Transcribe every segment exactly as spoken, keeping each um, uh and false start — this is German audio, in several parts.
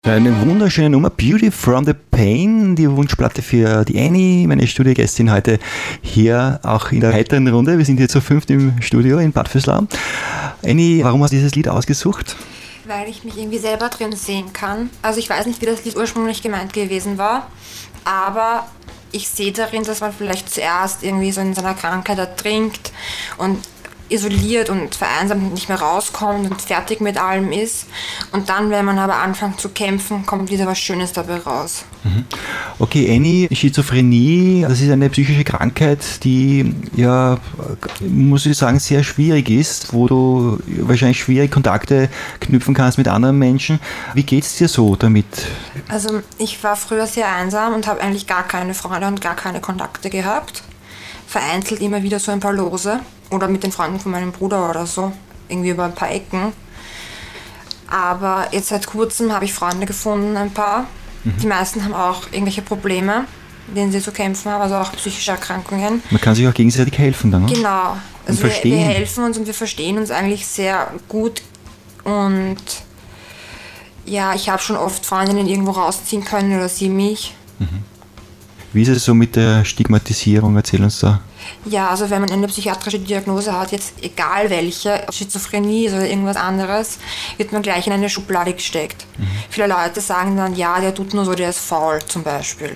Eine wunderschöne Nummer, Beauty from the Pain, die Wunschplatte für die Annie, meine Studiogästin heute hier auch in der heiteren Runde. Wir sind hier zu fünft im Studio in Bad Vöslau. Annie, warum hast du dieses Lied ausgesucht? Weil ich mich irgendwie selber drin sehen kann. Also ich weiß nicht, wie das Lied ursprünglich gemeint gewesen war, aber ich sehe darin, dass man vielleicht zuerst irgendwie so in seiner Krankheit ertrinkt und isoliert und vereinsamt und nicht mehr rauskommt und fertig mit allem ist. Und dann, wenn man aber anfängt zu kämpfen, kommt wieder was Schönes dabei raus. Okay, Annie, Schizophrenie, das ist eine psychische Krankheit, die ja, muss ich sagen, sehr schwierig ist, wo du wahrscheinlich schwierig Kontakte knüpfen kannst mit anderen Menschen. Wie geht es dir so damit? Also ich war früher sehr einsam und habe eigentlich gar keine Freunde und gar keine Kontakte gehabt. Vereinzelt immer wieder so ein paar Lose oder mit den Freunden von meinem Bruder oder so, irgendwie über ein paar Ecken. Aber jetzt seit kurzem habe ich Freunde gefunden, ein paar. Mhm. Die meisten haben auch irgendwelche Probleme, mit denen sie zu kämpfen haben, also auch psychische Erkrankungen. Man kann sich auch gegenseitig helfen dann, ne? Genau. Also und wir, wir helfen uns und wir verstehen uns eigentlich sehr gut. Und ja, ich habe schon oft Freundinnen irgendwo rausziehen können oder sie mich. Mhm. Wie ist es so mit der Stigmatisierung? Erzähl uns da. Ja, also wenn man eine psychiatrische Diagnose hat, jetzt egal welche, Schizophrenie oder irgendwas anderes, wird man gleich in eine Schublade gesteckt. Mhm. Viele Leute sagen dann, ja, der tut nur so, der ist faul zum Beispiel.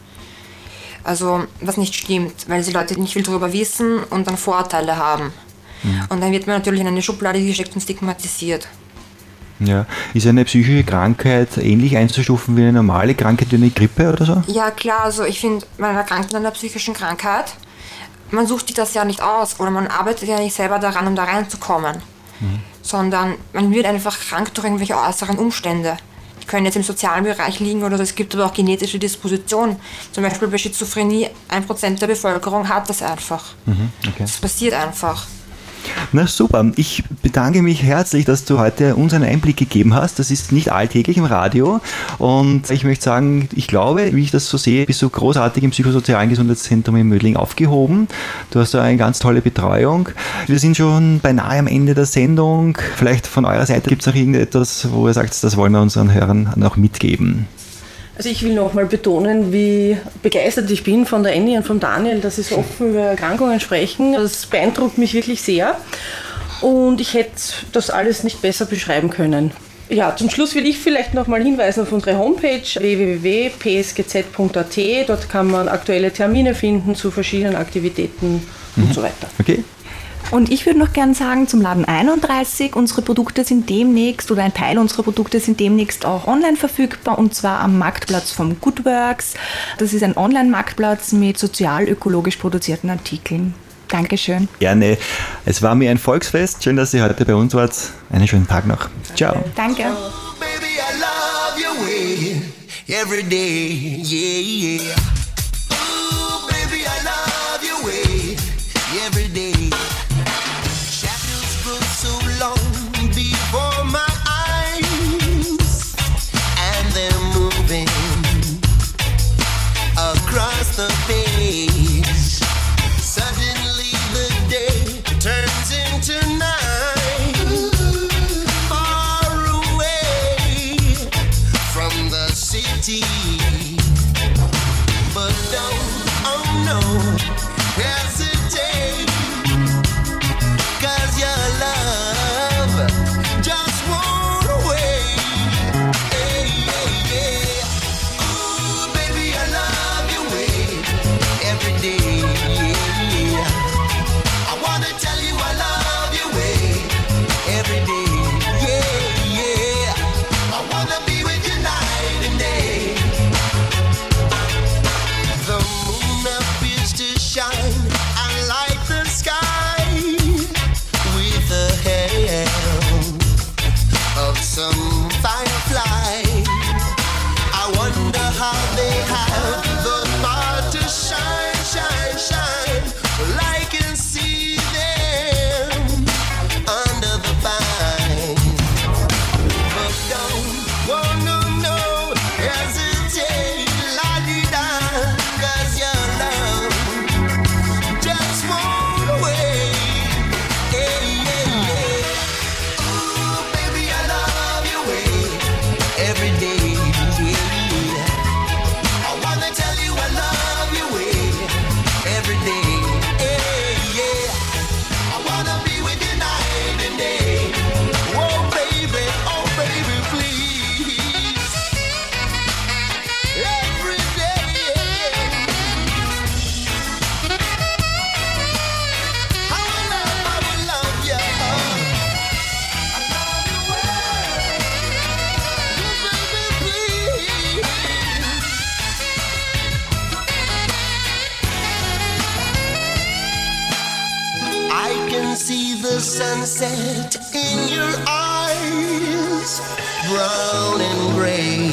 Also was nicht stimmt, weil die Leute nicht viel darüber wissen und dann Vorurteile haben. Mhm. Und dann wird man natürlich in eine Schublade gesteckt und stigmatisiert. Ja. Ist eine psychische Krankheit ähnlich einzustufen wie eine normale Krankheit wie eine Grippe oder so? Ja klar, also ich finde, man erkrankt an einer psychischen Krankheit. Man sucht sich das ja nicht aus oder man arbeitet ja nicht selber daran, um da reinzukommen. Mhm. Sondern man wird einfach krank durch irgendwelche äußeren Umstände. Die können jetzt im sozialen Bereich liegen oder so. Es gibt aber auch genetische Dispositionen. Zum Beispiel bei Schizophrenie, ein Prozent der Bevölkerung hat das einfach. Mhm, okay. Das passiert einfach. Na super, ich bedanke mich herzlich, dass du heute uns einen Einblick gegeben hast. Das ist nicht alltäglich im Radio und ich möchte sagen, ich glaube, wie ich das so sehe, bist du großartig im psychosozialen Gesundheitszentrum in Mödling aufgehoben. Du hast da eine ganz tolle Betreuung. Wir sind schon beinahe am Ende der Sendung. Vielleicht von eurer Seite gibt es noch irgendetwas, wo ihr sagt, das wollen wir unseren Hörern noch mitgeben. Also ich will nochmal betonen, wie begeistert ich bin von der Annie und von Daniel, dass sie so offen über Erkrankungen sprechen. Das beeindruckt mich wirklich sehr und ich hätte das alles nicht besser beschreiben können. Ja, zum Schluss will ich vielleicht nochmal hinweisen auf unsere Homepage w w w punkt p s g z punkt a t. Dort kann man aktuelle Termine finden zu verschiedenen Aktivitäten mhm. und so weiter. Okay. Und ich würde noch gerne sagen, zum Laden einunddreißig, unsere Produkte sind demnächst, oder ein Teil unserer Produkte sind demnächst auch online verfügbar, und zwar am Marktplatz vom Goodworks. Das ist ein Online-Marktplatz mit sozial-ökologisch produzierten Artikeln. Dankeschön. Gerne. Es war mir ein Volksfest. Schön, dass ihr heute bei uns wart. Einen schönen Tag noch. Ciao. Danke. Oh, baby, I love your way every day, yeah, yeah. Oh, baby, I love your way every day. Shadows grow so long before my eyes, and they're moving across the page. Suddenly the day turns into night, far away from the city. But don't, oh no, hesitate, 'cause your love just won't wait. Hey, yeah, yeah. Ooh, baby, I love your way every day. Yeah. I wanna tell you I love your way every day. Yeah, yeah. I wanna be with you night and day. The sunset in your eyes, brown and gray.